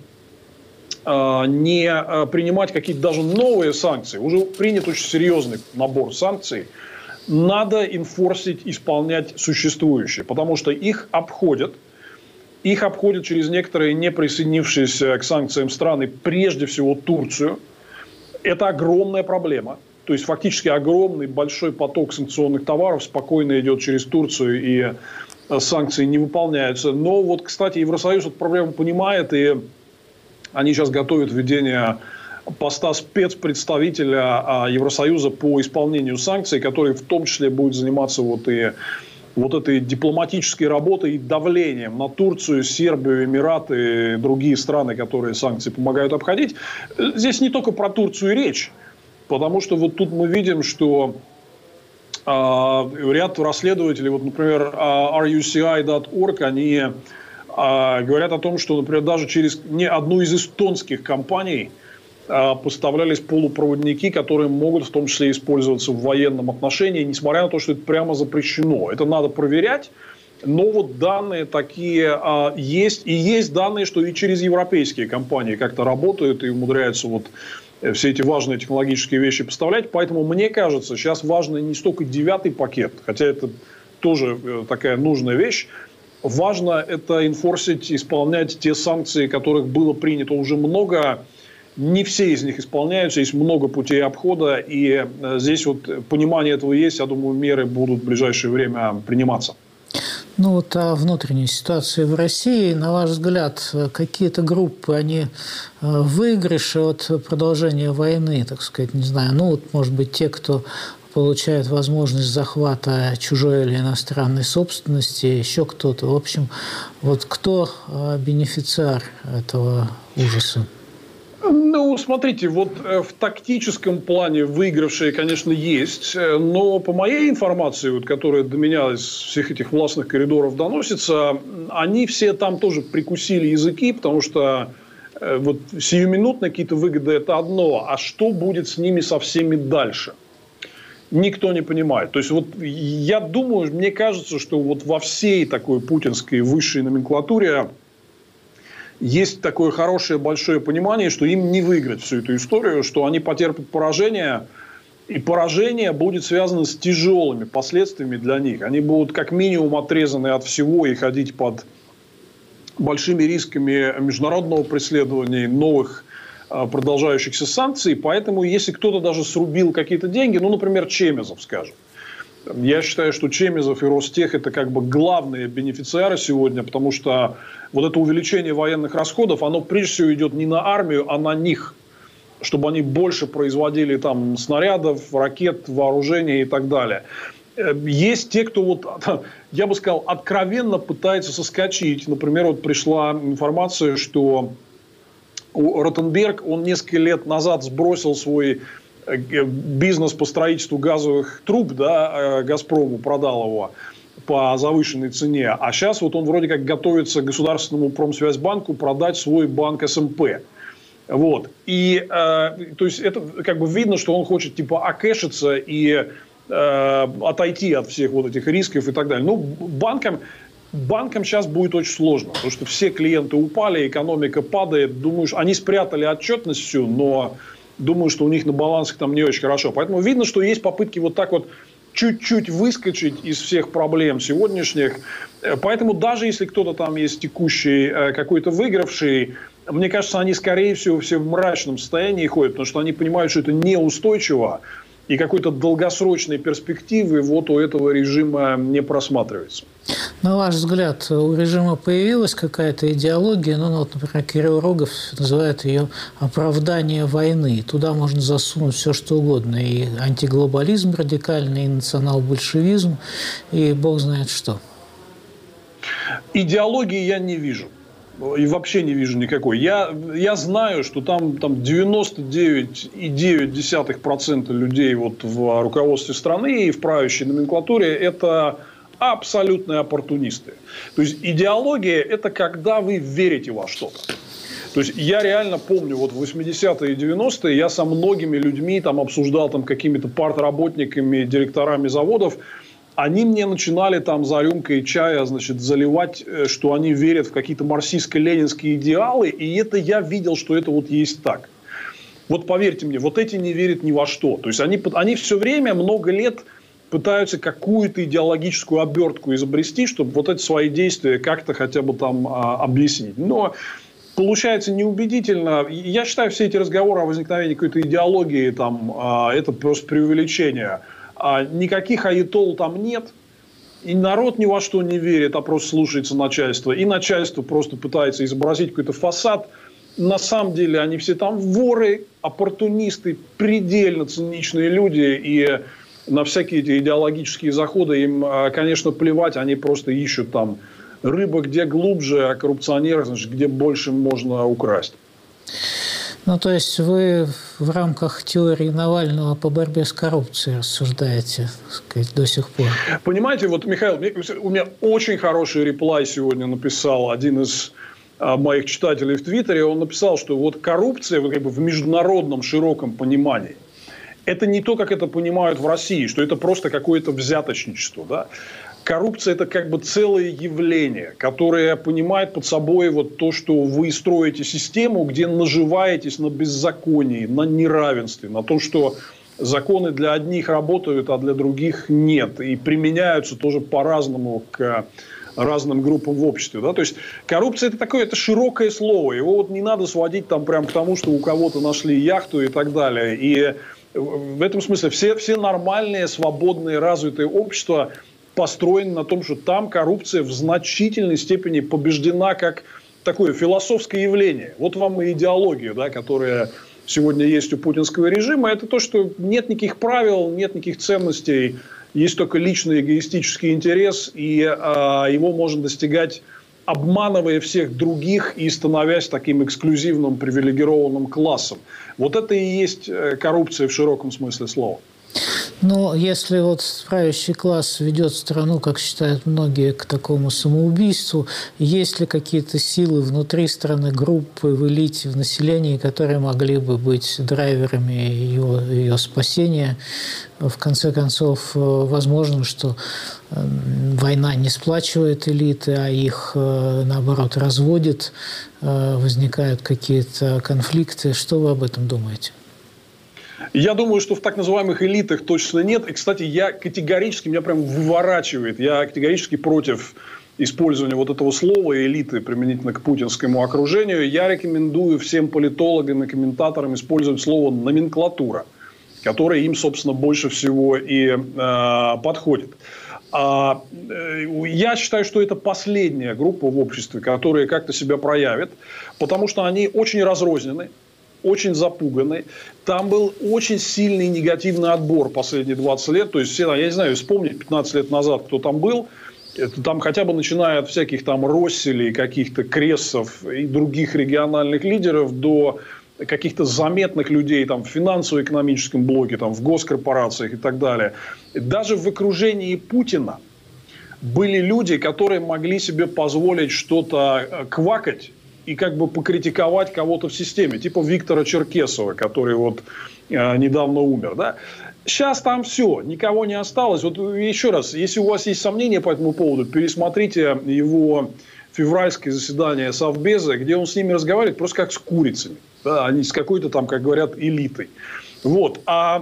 не принимать какие-то даже новые санкции. Уже принят очень серьезный набор санкций. Надо инфорсить, исполнять существующие, потому что их обходят. Их обходят через некоторые не присоединившиеся к санкциям страны, прежде всего Турцию. Это огромная проблема. То есть, фактически огромный большой поток санкционных товаров спокойно идет через Турцию, и санкции не выполняются. Но вот, кстати, Евросоюз эту проблему понимает, и они сейчас готовят введение поста спецпредставителя Евросоюза по исполнению санкций, который в том числе будет заниматься вот, и, вот этой дипломатической работой и давлением на Турцию, Сербию, Эмираты и другие страны, которые санкции помогают обходить. Здесь не только про Турцию речь, потому что вот тут мы видим, что э, ряд расследователей, вот, например, ар ю си ай точка орг, они говорят о том, что, например, даже через не одну из эстонских компаний поставлялись полупроводники, которые могут в том числе использоваться в военном отношении, несмотря на то, что это прямо запрещено. Это надо проверять, но вот данные такие а, есть. И есть данные, что и через европейские компании как-то работают и умудряются вот все эти важные технологические вещи поставлять. Поэтому, мне кажется, сейчас важно не столько девятый пакет, хотя это тоже такая нужная вещь. Важно это инфорсить, исполнять те санкции, которых было принято уже много. Не все из них исполняются, есть много путей обхода. И здесь вот понимание этого есть. Я думаю, меры будут в ближайшее время приниматься. Ну вот о внутренней ситуации в России, на ваш взгляд, какие-то группы, они в выигрыше от продолжения войны, так сказать, не знаю, ну вот, может быть, те, кто получает возможность захвата чужой или иностранной собственности, еще кто-то. В общем, вот кто бенефициар этого ужаса? Ну, смотрите, вот в тактическом плане выигравшие, конечно, есть, но по моей информации, вот, которая до меня из всех этих властных коридоров доносится, они все там тоже прикусили языки, потому что вот сиюминутно какие-то выгоды – это одно, а что будет с ними со всеми дальше? Никто не понимает. То есть, вот я думаю, мне кажется, что вот во всей такой путинской высшей номенклатуре есть такое хорошее большое понимание, что им не выиграть всю эту историю, что они потерпят поражение, и поражение будет связано с тяжелыми последствиями для них. Они будут как минимум отрезаны от всего и ходить под большими рисками международного преследования, новых продолжающихся санкций. Поэтому, если кто-то даже срубил какие-то деньги, ну, например, Чемезов, скажем, Я считаю, что Чемезов и Ростех – это как бы главные бенефициары сегодня, потому что вот это увеличение военных расходов, оно прежде всего идет не на армию, а на них, чтобы они больше производили там снарядов, ракет, вооружения и так далее. Есть те, кто, вот, я бы сказал, откровенно пытается соскочить. Например, вот пришла информация, что Ротенберг, он несколько лет назад сбросил свой бизнес по строительству газовых труб, да, «Газпрому», продал его по завышенной цене. А сейчас вот он вроде как готовится государственному Промсвязьбанку продать свой банк эс эм пэ. Вот. И, э, то есть, это как бы видно, что он хочет типа окэшиться и э, отойти от всех вот этих рисков и так далее. Ну, банкам, банкам сейчас будет очень сложно, потому что все клиенты упали, экономика падает. Думаю, они спрятали отчетность всю, но думаю, что у них на балансах там не очень хорошо. Поэтому видно, что есть попытки вот так вот чуть-чуть выскочить из всех проблем сегодняшних. Поэтому даже если кто-то там есть текущий, какой-то выигравший, мне кажется, они, скорее всего, все в мрачном состоянии ходят, потому что они понимают, что это неустойчиво, и какой-то долгосрочной перспективы вот у этого режима не просматривается. На ваш взгляд, у режима появилась какая-то идеология, ну, вот, например, Кирилл Рогов называет ее оправдание войны. Туда можно засунуть все, что угодно. И антиглобализм радикальный, и национал-большевизм, и бог знает что. Идеологии я не вижу. И вообще не вижу никакой. Я, я знаю, что там, там девяносто девять целых девять десятых процента людей вот в руководстве страны и в правящей номенклатуре – это абсолютные оппортунисты. То есть идеология – это когда вы верите во что-то. То есть я реально помню, вот в восьмидесятые и девяностые я со многими людьми там обсуждал там какими-то партработниками, директорами заводов. Они мне начинали там за рюмкой чая, значит, заливать, что они верят в какие-то марксистско-ленинские идеалы, и это я видел, что это вот есть так. Вот поверьте мне, вот эти не верят ни во что. То есть они, они все время, много лет пытаются какую-то идеологическую обертку изобрести, чтобы вот эти свои действия как-то хотя бы там а, объяснить. Но получается неубедительно. Я считаю, все эти разговоры о возникновении какой-то идеологии, там, а, это просто преувеличение. А никаких аятол там нет. И народ ни во что не верит, а просто слушается начальство. И начальство просто пытается изобразить какой-то фасад. На самом деле они все там воры, оппортунисты, предельно циничные люди. И на всякие эти идеологические заходы им, конечно, плевать. Они просто ищут там рыба где глубже, а коррупционеры, значит, где больше можно украсть. Ну, то есть вы в рамках теории Навального по борьбе с коррупцией рассуждаете, так сказать, до сих пор. Понимаете, вот, Михаил, у меня очень хороший реплай сегодня написал один из а, моих читателей в Твиттере. Он написал, что вот коррупция как бы в международном широком понимании – это не то, как это понимают в России, что это просто какое-то взяточничество, да? Коррупция – это как бы целое явление, которое понимает под собой вот то, что вы строите систему, где наживаетесь на беззаконии, на неравенстве, на том, что законы для одних работают, а для других нет. И применяются тоже по-разному к разным группам в обществе. Да? То есть коррупция – это такое, это широкое слово. Его вот не надо сводить там прям к тому, что у кого-то нашли яхту и так далее. И в этом смысле все, все нормальные, свободные, развитые общества – построен на том, что там коррупция в значительной степени побеждена как такое философское явление. Вот вам и идеология, да, которая сегодня есть у путинского режима. Это то, что нет никаких правил, нет никаких ценностей, есть только личный эгоистический интерес, и а, его можно достигать, обманывая всех других и становясь таким эксклюзивным, привилегированным классом. Вот это и есть коррупция в широком смысле слова. Но если вот правящий класс ведет страну, как считают многие, к такому самоубийству, есть ли какие-то силы внутри страны, группы в элите, в населении, которые могли бы быть драйверами ее, ее спасения? В конце концов, возможно, что война не сплачивает элиты, а их, наоборот, разводит, возникают какие-то конфликты. Что вы об этом думаете? Я думаю, что в так называемых элитах точно нет. И, кстати, я категорически, меня прям выворачивает. Я категорически против использования вот этого слова элиты применительно к путинскому окружению. Я рекомендую всем политологам и комментаторам использовать слово номенклатура. которая им, собственно, больше всего и э, подходит. А, э, я считаю, что это последняя группа в обществе, которая как-то себя проявит, потому что они очень разрознены, очень запуганы. Там был очень сильный негативный отбор последние двадцать лет. То есть, все, я не знаю, вспомнить пятнадцать лет назад, кто там был. Это там хотя бы начиная от всяких там Росселей, каких-то Крессов и других региональных лидеров до каких-то заметных людей там, в финансово-экономическом блоке, там, в госкорпорациях и так далее. Даже в окружении Путина были люди, которые могли себе позволить что-то квакать и как бы покритиковать кого-то в системе. Типа Виктора Черкесова, который вот э, недавно умер. Да? Сейчас там все, никого не осталось. Вот еще раз, если у вас есть сомнения по этому поводу, пересмотрите его февральское заседание Совбеза, где он с ними разговаривает просто как с курицами. Да, а не с какой-то там, как говорят, элитой. Вот. А,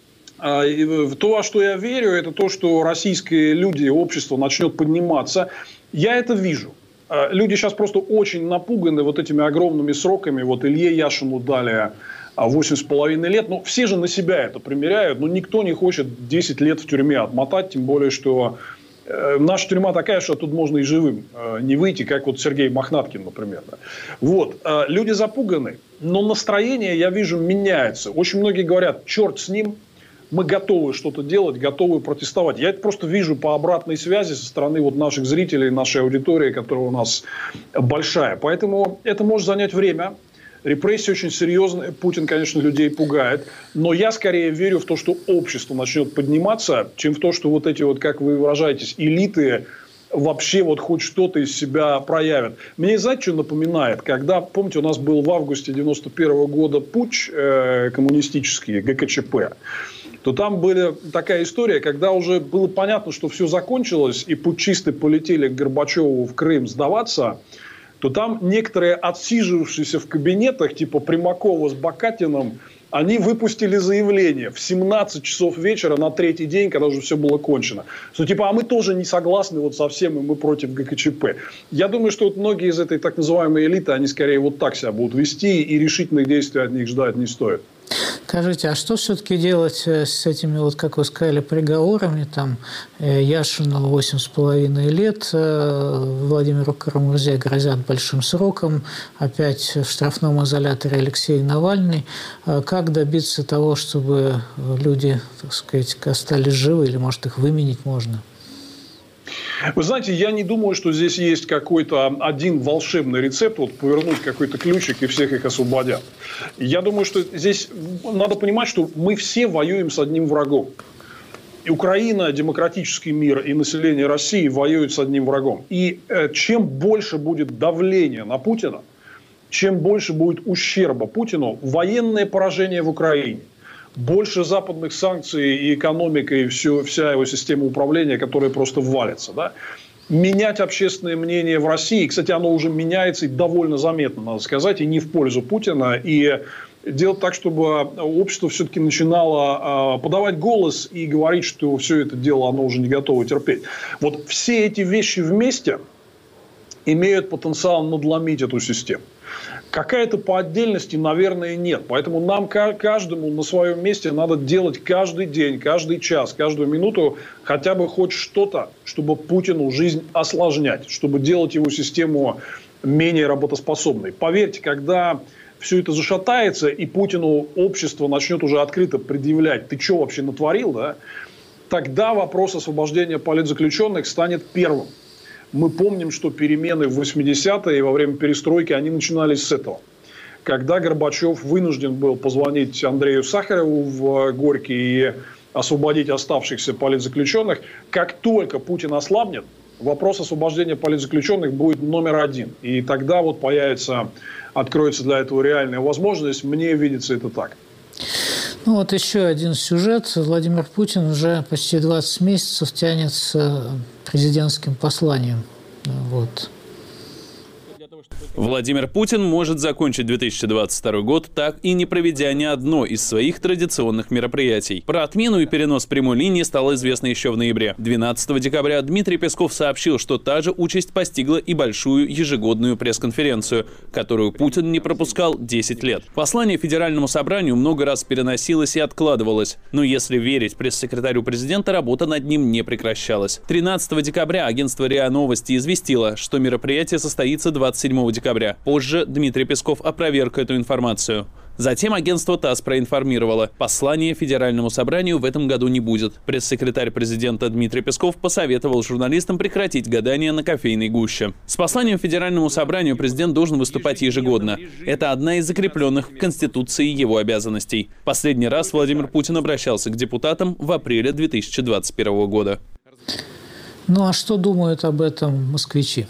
а то, во что я верю, это то, что российские люди, общество начнет подниматься. Я это вижу. Люди сейчас просто очень напуганы вот этими огромными сроками. Вот Илье Яшину дали восемь с половиной лет. Ну, все же на себя это примеряют. Но никто не хочет десять лет в тюрьме отмотать. Тем более, что э, наша тюрьма такая, что тут можно и живым э, не выйти, как вот Сергей Мохнаткин, например. Да. Вот. Э, люди запуганы. Но настроение, я вижу, меняется. Очень многие говорят, черт с ним. Мы готовы что-то делать, готовы протестовать. Я это просто вижу по обратной связи со стороны вот наших зрителей, нашей аудитории, которая у нас большая. Поэтому это может занять время. Репрессии очень серьезные. Путин, конечно, людей пугает. Но я скорее верю в то, что общество начнет подниматься, чем в то, что вот эти вот, как вы выражаетесь, элиты вообще вот хоть что-то из себя проявят. Мне, знаете, что напоминает? Когда, помните, у нас был в августе девяносто первого года путч э, коммунистический, ГКЧП, то там была такая история, когда уже было понятно, что все закончилось, и путчисты полетели к Горбачеву в Крым сдаваться, то там некоторые отсиживавшиеся в кабинетах, типа Примакова с Бакатиным, они выпустили заявление в семнадцать часов вечера на третий день, когда уже все было кончено. Что типа, а мы тоже не согласны вот со всем, и мы против ГКЧП. Я думаю, что вот многие из этой так называемой элиты, они скорее вот так себя будут вести, и решительных действий от них ждать не стоит. Скажите, а что все-таки делать с этими, вот как вы сказали, приговорами, там, Яшину восемь с половиной лет, Владимиру Карамурзе грозят большим сроком, опять в штрафном изоляторе Алексей Навальный. Как добиться того, чтобы люди, так сказать, остались живы, или, может, их выменить можно? Вы знаете, я не думаю, что здесь есть какой-то один волшебный рецепт, вот повернуть какой-то ключик и всех их освободят. Я думаю, что здесь надо понимать, что мы все воюем с одним врагом. И Украина, демократический мир и население России воюют с одним врагом. И э, чем больше будет давление на Путина, чем больше будет ущерба Путину, военное поражение в Украине, больше западных санкций и экономика, и все, вся его система управления, которая просто валится. Да? Менять общественное мнение в России, кстати, оно уже меняется и довольно заметно, надо сказать, и не в пользу Путина. И делать так, чтобы общество все-таки начинало э, подавать голос и говорить, что все это дело оно уже не готово терпеть. Вот все эти вещи вместе имеют потенциал надломить эту систему. Какая-то по отдельности, наверное, нет. Поэтому нам каждому на своем месте надо делать каждый день, каждый час, каждую минуту хотя бы хоть что-то, чтобы Путину жизнь осложнять, чтобы делать его систему менее работоспособной. Поверьте, когда все это зашатается, и Путину общество начнет уже открыто предъявлять, ты что вообще натворил, да? Тогда вопрос освобождения политзаключенных станет первым. Мы помним, что перемены в восьмидесятые во время перестройки, они начинались с этого. Когда Горбачев вынужден был позвонить Андрею Сахарову в Горький и освободить оставшихся политзаключенных, как только Путин ослабнет, вопрос освобождения политзаключенных будет номер один. И тогда вот появится, откроется для этого реальная возможность. Мне видится это так. Ну вот еще один сюжет. Владимир Путин уже почти двадцать месяцев тянет с президентским посланием. Вот. Владимир Путин может закончить две тысячи двадцать второй год, так и не проведя ни одно из своих традиционных мероприятий. Про отмену и перенос прямой линии стало известно еще в ноябре. двенадцатого декабря Дмитрий Песков сообщил, что та же участь постигла и большую ежегодную пресс-конференцию, которую Путин не пропускал десять лет. Послание Федеральному собранию много раз переносилось и откладывалось. Но если верить пресс-секретарю президента, работа над ним не прекращалась. тринадцатого декабря агентство РИА Новости известило, что мероприятие состоится двадцать седьмого декабря. Позже Дмитрий Песков опроверг эту информацию. Затем агентство ТАСС проинформировало, послания Федеральному собранию в этом году не будет. Пресс-секретарь президента Дмитрий Песков посоветовал журналистам прекратить гадания на кофейной гуще. С посланием Федеральному собранию президент должен выступать ежегодно. Это одна из закрепленных в Конституции его обязанностей. Последний раз Владимир Путин обращался к депутатам в апреле две тысячи двадцать первого года. Ну а что думают об этом москвичи?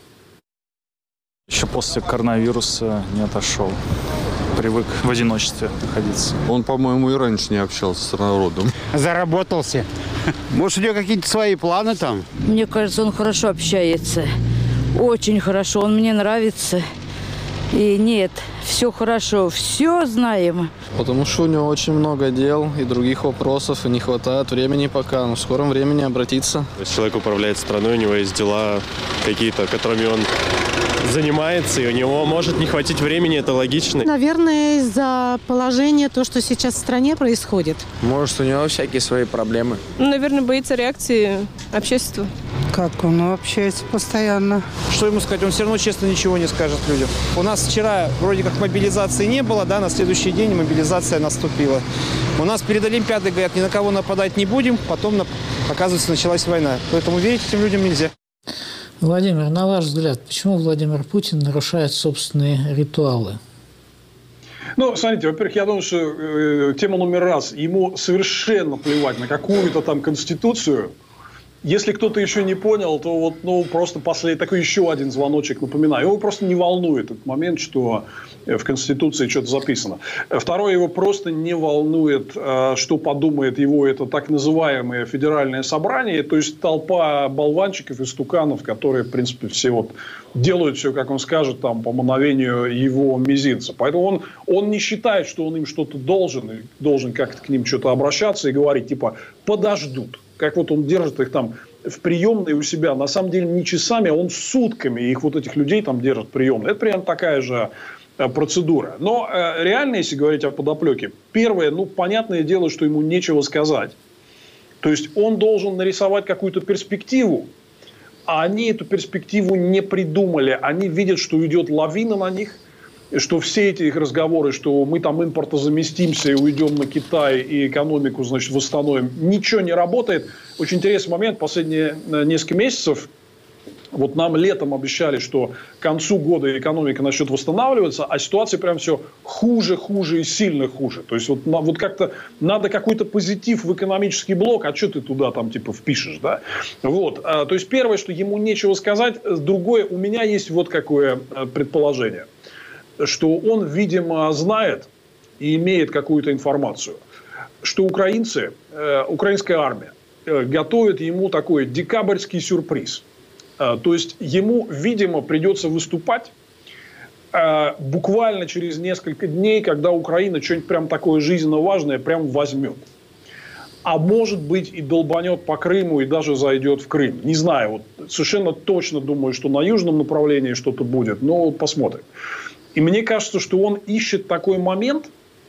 Еще после коронавируса не отошел. Привык в одиночестве находиться. Он, по-моему, и раньше не общался с народом. Заработался. Может, у него какие-то свои планы там? Мне кажется, он хорошо общается. Очень хорошо. Он мне нравится. И нет, все хорошо, все знаем. Потому что у него очень много дел и других вопросов, и не хватает времени пока, но в скором времени обратиться. Человек управляет страной, у него есть дела какие-то, которыми он занимается, и у него может не хватить времени, это логично. Наверное, из-за положения, то, что сейчас в стране происходит. Может, у него всякие свои проблемы. Наверное, боится реакции общества. Как он общается постоянно. Что ему сказать? Он все равно честно ничего не скажет людям. У нас вчера вроде как мобилизации не было, да, на следующий день мобилизация наступила. У нас перед Олимпиадой говорят, ни на кого нападать не будем, потом, оказывается, началась война. Поэтому верить этим людям нельзя. Владимир, на ваш взгляд, почему Владимир Путин нарушает собственные ритуалы? Ну, смотрите, во-первых, я думаю, что э, тема номер раз. Ему совершенно плевать на какую-то там конституцию. Если кто-то еще не понял, то вот, ну, просто последний такой еще один звоночек напоминаю. Его просто не волнует этот момент, что в Конституции что-то записано. Второе, его просто не волнует, что подумает его это так называемое федеральное собрание. То есть толпа болванчиков и стуканов, которые, в принципе, все вот делают все, как он скажет, там, по мановению его мизинца. Поэтому он, он не считает, что он им что-то должен, и должен как-то к ним что-то обращаться и говорить, типа, подождут. Как вот он держит их там в приемной у себя. На самом деле не часами, а он сутками их вот этих людей там держит в приемной. Это примерно такая же процедура. Но э, реально, если говорить о подоплеке, первое, ну, понятное дело, что ему нечего сказать. То есть он должен нарисовать какую-то перспективу, а они эту перспективу не придумали. Они видят, что идет лавина на них, что все эти их разговоры, что мы там импортозаместимся и уйдем на Китай и экономику, значит, восстановим, ничего не работает. Очень интересный момент. Последние несколько месяцев, вот нам летом обещали, что к концу года экономика начнет восстанавливаться, а ситуация прям все хуже, хуже и сильно хуже. То есть вот, вот как-то надо какой-то позитив в экономический блок, а что ты туда там типа впишешь, да? Вот. То есть первое, что ему нечего сказать. Другое, у меня есть вот какое предположение. Что он, видимо, знает и имеет какую-то информацию, что украинцы, э, украинская армия э, готовит ему такой декабрьский сюрприз. Э, то есть ему, видимо, придется выступать э, буквально через несколько дней, когда Украина что-нибудь прям такое жизненно важное прям возьмет. А может быть и долбанет по Крыму и даже зайдет в Крым. Не знаю, вот совершенно точно думаю, что на южном направлении что-то будет, но посмотрим. И мне кажется, что он ищет такой момент,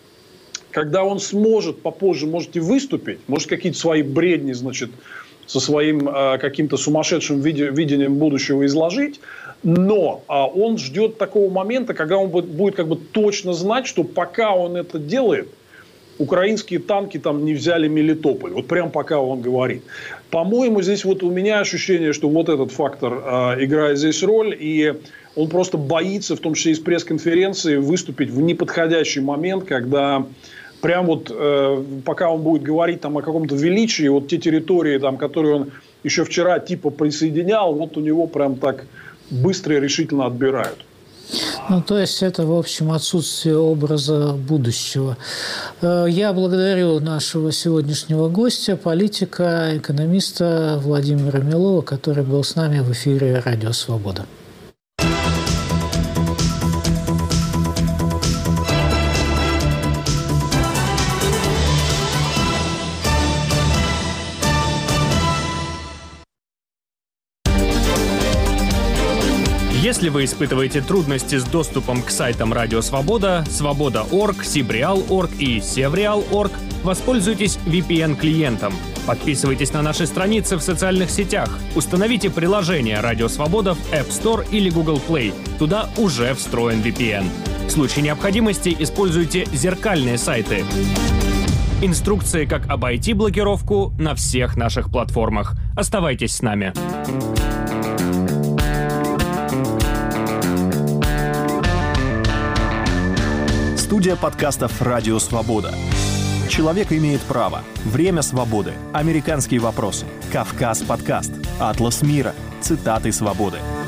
когда он сможет попозже, можете выступить, может какие-то свои бредни, значит, со своим э, каким-то сумасшедшим виде, видением будущего изложить, но э, он ждет такого момента, когда он будет, будет как бы точно знать, что пока он это делает, украинские танки там не взяли Мелитополь. Вот прям пока он говорит. По-моему, здесь вот у меня ощущение, что вот этот фактор э, играет здесь роль, и он просто боится, в том числе из пресс-конференции, выступить в неподходящий момент, когда прям вот э, пока он будет говорить там о каком-то величии, вот те территории, там, которые он еще вчера типа присоединял, вот у него прям так быстро и решительно отбирают. Ну, то есть это, в общем, отсутствие образа будущего. Я благодарю нашего сегодняшнего гостя, политика, экономиста Владимира Милова, который был с нами в эфире «Радио Свобода». Если вы испытываете трудности с доступом к сайтам Радио Свобода, Свобода точка орг, Сибреал точка орг и Севреал точка орг, воспользуйтесь ви пи эн-клиентом. Подписывайтесь на наши страницы в социальных сетях. Установите приложение «Радио Свобода» в App Store или Google Play. Туда уже встроен ви пи эн. В случае необходимости используйте зеркальные сайты. Инструкции, как обойти блокировку, на всех наших платформах. Оставайтесь с нами. Студия подкастов «Радио Свобода». «Человек имеет право», «Время свободы», «Американские вопросы», «Кавказ подкаст», «Атлас мира», «Цитаты свободы».